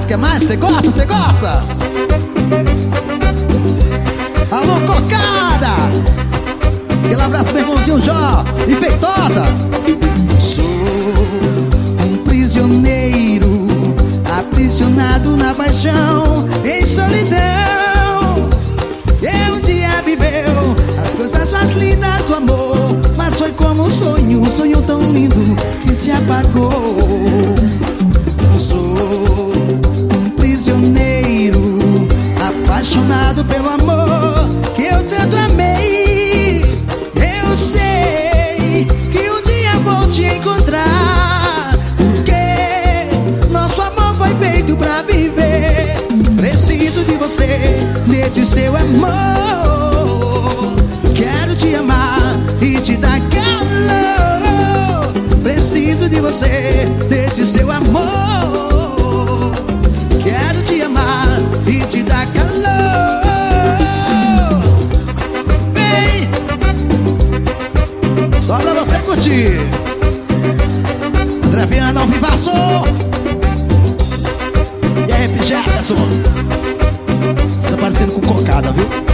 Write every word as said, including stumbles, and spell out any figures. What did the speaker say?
mais, quer mais? Cê gosta, cê gosta? Alô, cocada! Aquele abraço, meu irmãozinho Jó e Feitosa. Sou um prisioneiro, aprisionado na paixão, em solidão. Que um dia viveu as coisas mais lindas do amor, mas foi como um sonho, um sonho tão lindo que se apagou. Sou um prisioneiro, apaixonado pelo amor que eu tanto amei. Eu sei que um dia vou te encontrar, porque nosso amor foi feito pra viver. Preciso de você, desse seu amor. Quero te amar e te dar calor. Preciso de você, desse seu amor. Quero te amar e te dar calor. Vem, só pra você curtir. André Viana ao vivaço. E aí, Jefferson, você tá parecendo com cocada, viu?